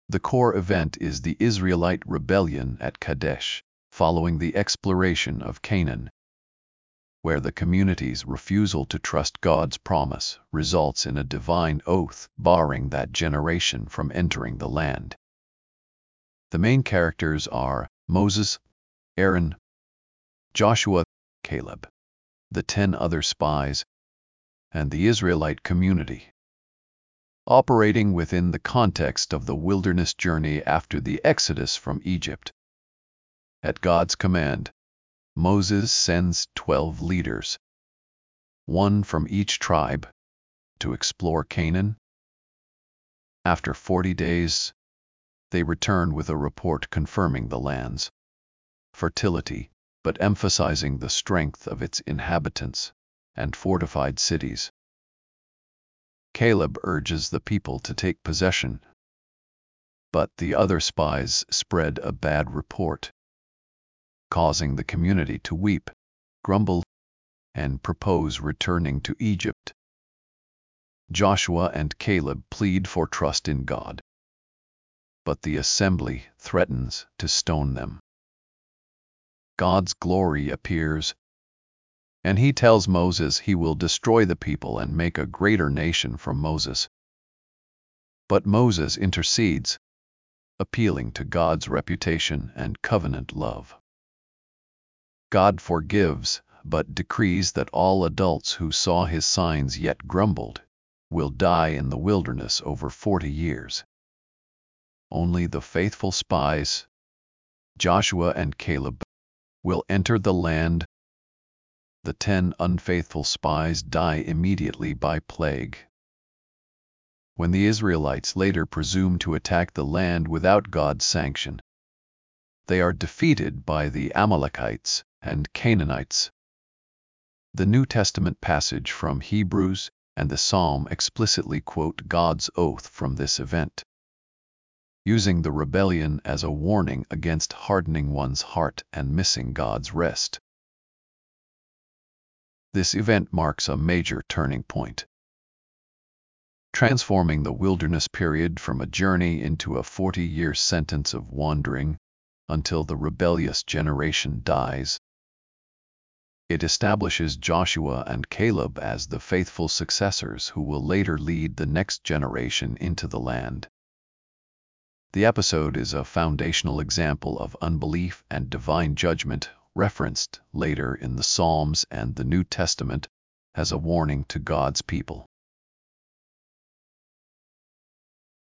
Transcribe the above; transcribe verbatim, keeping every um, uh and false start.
The core event is the Israelite rebellion at Kadesh, following the exploration of Canaan, where the community's refusal to trust God's promise results in a divine oath barring that generation from entering the land. The main characters are Moses, Aaron, Joshua, Caleb, the ten other spies, and the Israelite community. Operating within the context of the wilderness journey after the exodus from Egypt. At God's command, Moses sends twelve leaders, one from each tribe, to explore Canaan. After forty days, they return with a report confirming the land's fertility, but emphasizing the strength of its inhabitants and fortified cities. Caleb urges the people to take possession, but the other spies spread a bad report, causing the community to weep, grumble, and propose returning to Egypt. Joshua and Caleb plead for trust in God, but the assembly threatens to stone them. God's glory appears, and he tells Moses he will destroy the people and make a greater nation from Moses. But Moses intercedes, appealing to God's reputation and covenant love. God forgives, but decrees that all adults who saw his signs yet grumbled will die in the wilderness over forty years. Only the faithful spies, Joshua and Caleb, will enter the land. The ten unfaithful spies die immediately by plague. When the Israelites later presume to attack the land without God's sanction, they are defeated by the Amalekites and Canaanites. The New Testament passage from Hebrews and the Psalm explicitly quote God's oath from this event, using the rebellion as a warning against hardening one's heart and missing God's rest. This event marks a major turning point, transforming the wilderness period from a journey into a forty-year sentence of wandering until the rebellious generation dies. It establishes Joshua and Caleb as the faithful successors who will later lead the next generation into the land. The episode is a foundational example of unbelief and divine judgment, referenced later in the Psalms and the New Testament as a warning to God's people.